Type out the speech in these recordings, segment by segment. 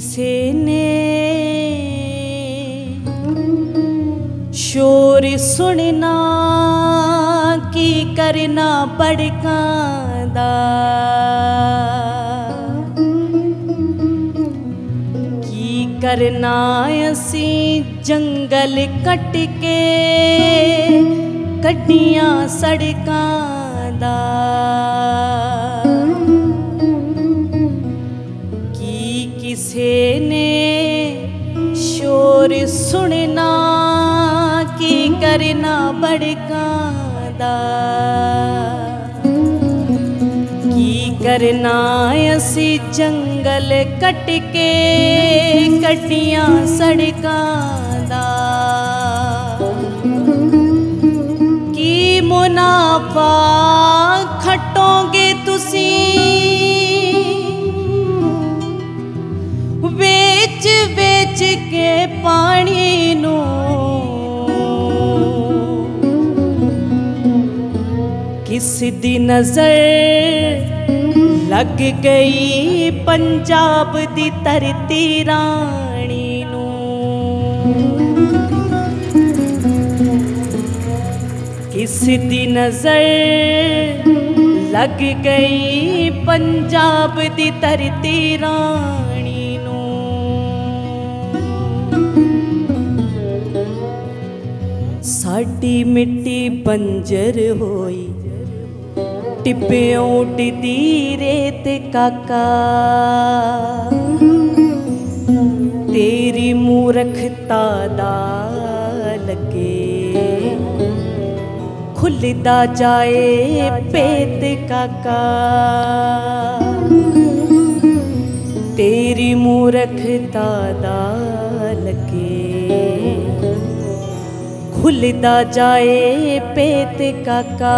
किसे ने शोर सुनना की करना बड़कांदा की करना असी जंगल कट के कड्डियां सड़कां दा की किसे ने शोर सुनना की करना बड़कांदा की करना असी जंगल कट के कड्डियां सड़कां दा की मुनाफा खटोगे तुसी बेच बेच के पानी नू किस दी नजर लग गई पंजाब दी धरती रानी नू किस दी नजर लग गई पंजाब दी धरती रानी नू साडी मिट्टी बंजर होई टिब्बियों उठदी रेत काका तेरी मूर्खता दा लगे खुलदा जाए पेट काका तेरी मूर्खता दा लगे खुलदा जाए पेट काका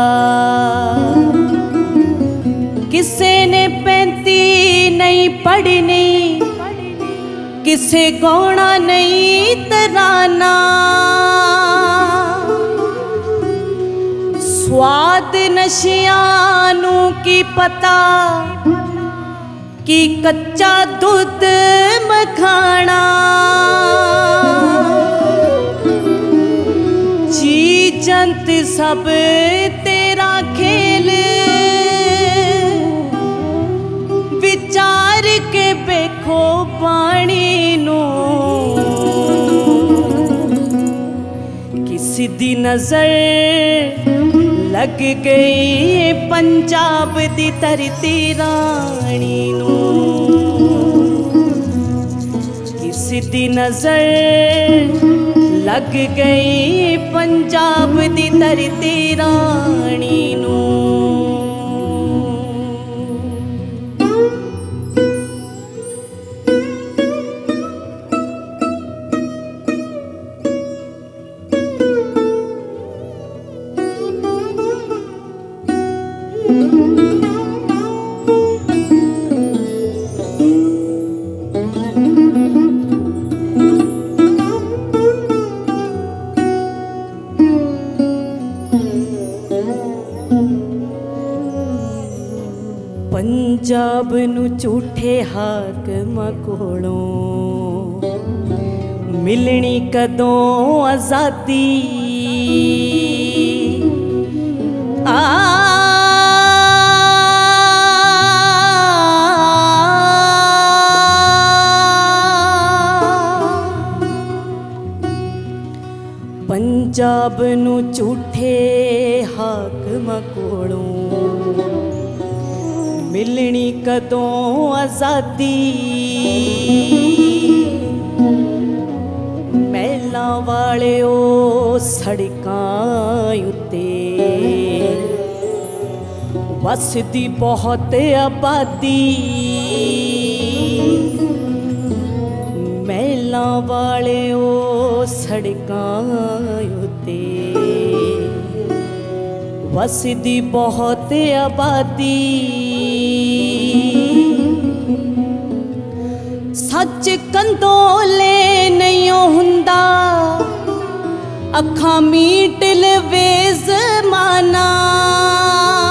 किसे ने 35 नहीं पढ़नी किसे गौना नहीं तराना स्वाद नशियां नू की पता कि कच्चा दूध मखाना जी जंत सब तेरा खेल विचार के बेखो पानी नू किसी दी नजर लग गई पंजाब दी धरती रानी नू किसी दी नजर लग गई पंजाब दी धरती रानी नू पंजाब नू झूठे हाकमां कोलों मिलनी कदों आज़ादी पंजाब नू झूठे हाकमां कोलों मिलनी कदों आज़ादी महलां वाले ओ सड़कां उत्ते वसदी बहुत आबादी महलां वाले ओ सड़कां उत्ते वसदी बहुत आबादी सच कंदोले नहीं हुंदा अखां मीट लवे ज़माना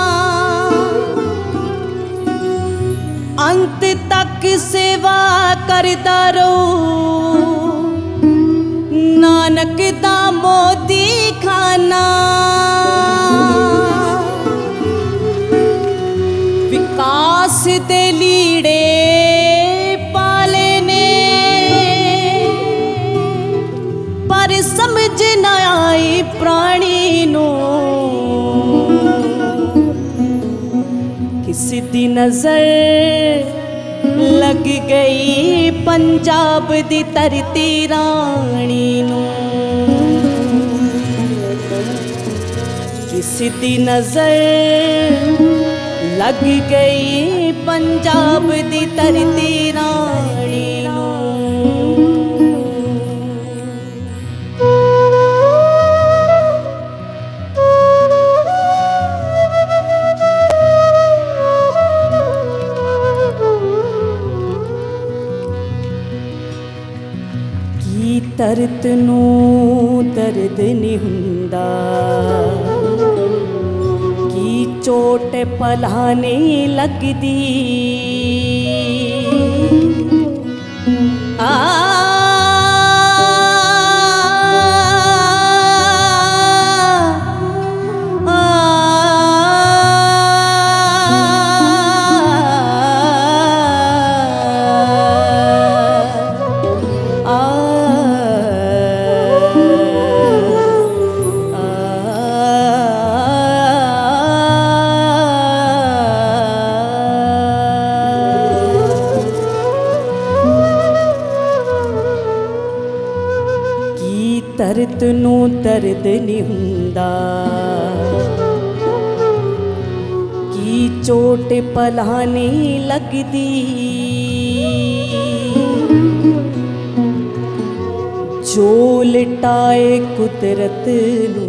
अंत तक सेवा कर करदा रहूं नानक दा मोदी खाना। विकास दे लीड़े पाले ने पर समझ न आई प्राणी नू। किसी दी नजर लग गई पंजाब दी धरती रानी नू। किसी दी नजर लग गई पंजाब दी धरती रानी नू। दर्द नू दर्द नहीं हुंदा की चोट भला नहीं लगदी। दर्द नू दर्द नहीं हुंदा की चोट भला नहीं लगदी। जो लिटाए कुदरत नू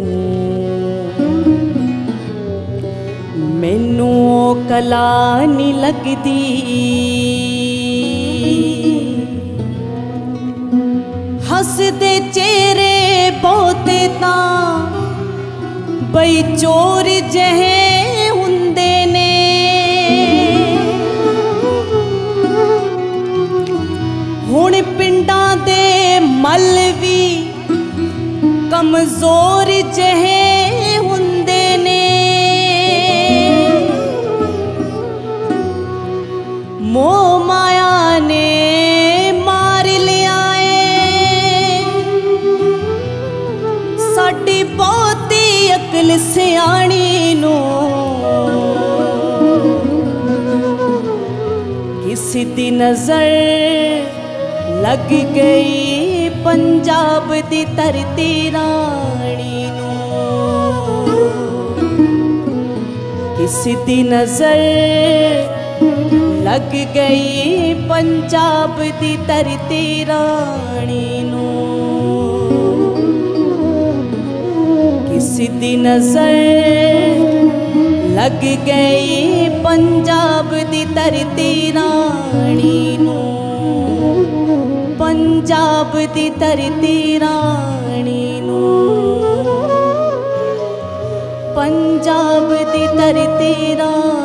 मैनू कला नहीं लगदी। हसदे चेहरे बहुते तां बई चोर जहे हुंदे ने। हुण पिंडां दे मल भी कमजोर जहे हुंदे ने। मोह माया ने मार लिया साडी बहुती अकल सियाणी नू। किसी दी नजर लग गई पंजाब दी धरती रानी नू। किसी दी नजर लग गई पंजाब दी धरती रानी नू। किसी दी नजर लग गई पंजाब दी धरती रानी नू। पंजाब दी धरती रानी नू। पंजाब दी धरती रानी।